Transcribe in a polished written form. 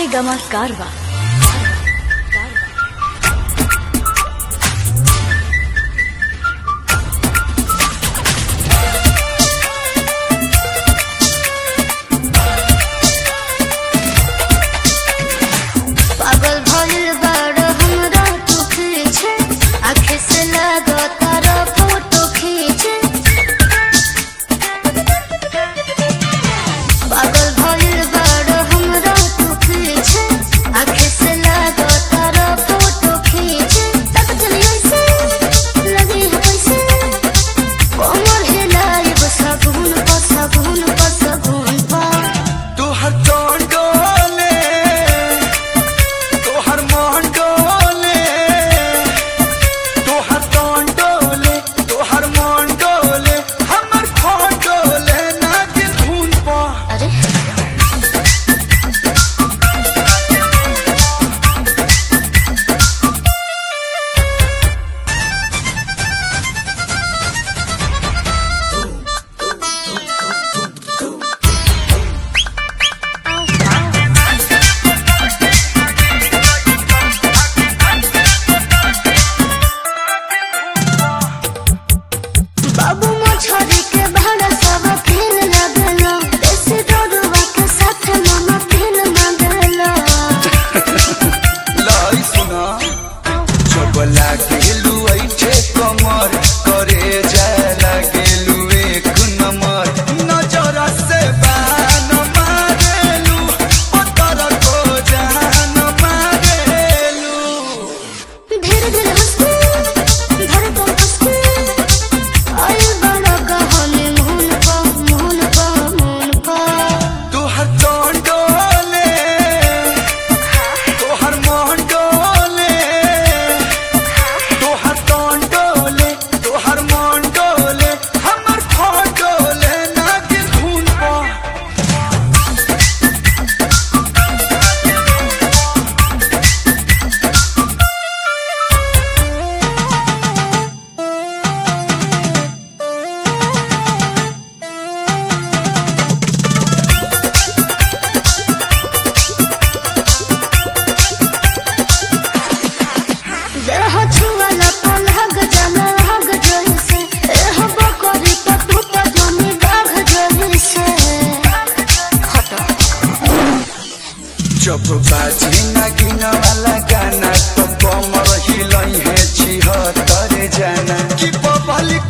Gama Karwa. पागल भइल बाड़ हमरा तू खींचे आँखें से लगो तारा फोटो खींचे पागल भइल बाड़ हमरा तू खींचे आँखें से लगो तारा फोटो खींचे तक चली ऐसे लगी है कैसे कोमर हिलाई बस सगुन पा सगुन पा सगुन पा तू हर डोले तू हर मोहन डोले तू हर डोले तू हर मोहन डोले हमर खोन डोले ना दिल धुन पा अरे बाबू मछरी के भाड़ा सब खेल लगलो देसी डोरवा के साथ मामा खेल मंगलो लाई सुना जब लागेलू ऐठे कमर करे जाए लागेलू एक नंबर नजर से बान मारेलू पत्थर को जान मारेलू धीरे धीरे हंसते धड़कन हंसते आई बड़ा कहानी मोहन पा मोहन पा मोहन पा तू हर डोले तू हर मोहन डोले तू हर डोले तू हर मोहन डोले हमर खोन डोले ना दिल धुन पा देह छुआला पलहग जला हग जैसे एह बकरी पे टूट जमी बाघ जैसे हटा जब बाजे नागिन वाला गाना तो कमर हिलई है छिहत्तर जाना कि बबली